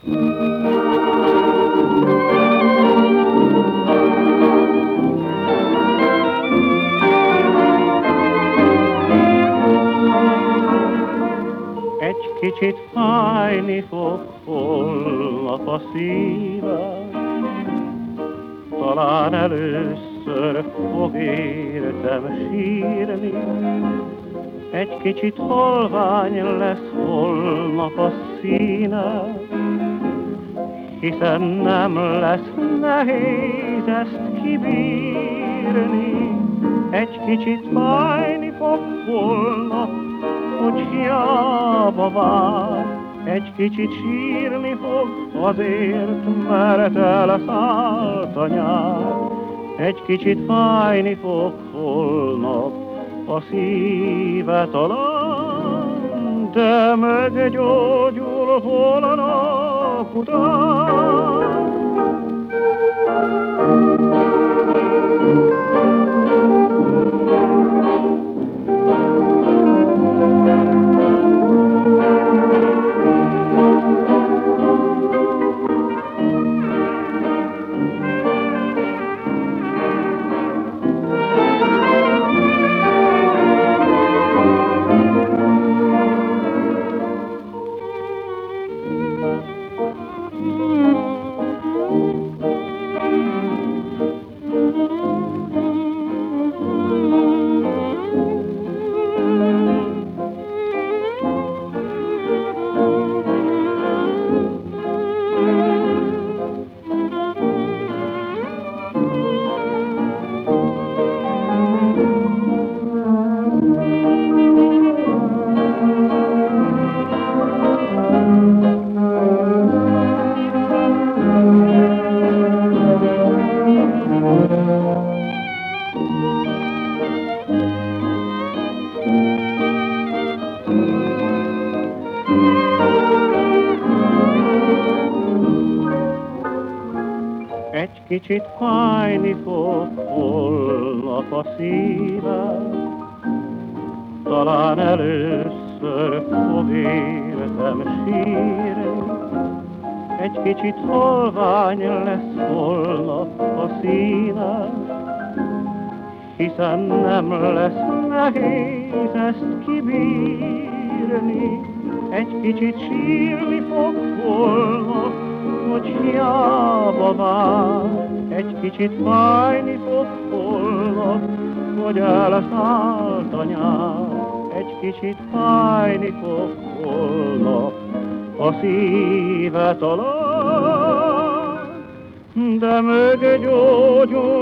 Egy kicsit fájni fog holnap a szívem, talán először fog értem sírni. Egy kicsit halvány lesz holnap a színe, hiszen nem lesz nehéz ezt kibírni. Egy kicsit fájni fog holnap, hogy hiába vár. Egy kicsit sírni fog azért, mert elszállt a nyár. Egy kicsit fájni fog holnap a szíve talán, de meggyógyul holnap után. Egy kicsit fájni fog holnap a szívem, talán először fog értem sírni. Egy kicsit halvány lesz holnap a színe, hiszen nem lesz nehéz ezt kibírni. Egy kicsit sírni fog holnap, hogy hiába vár. Egy kicsit fájni fog holnap, hogy elszállt a nyár. Egy kicsit fájni fog holnap a szíve talán, de meggyógyul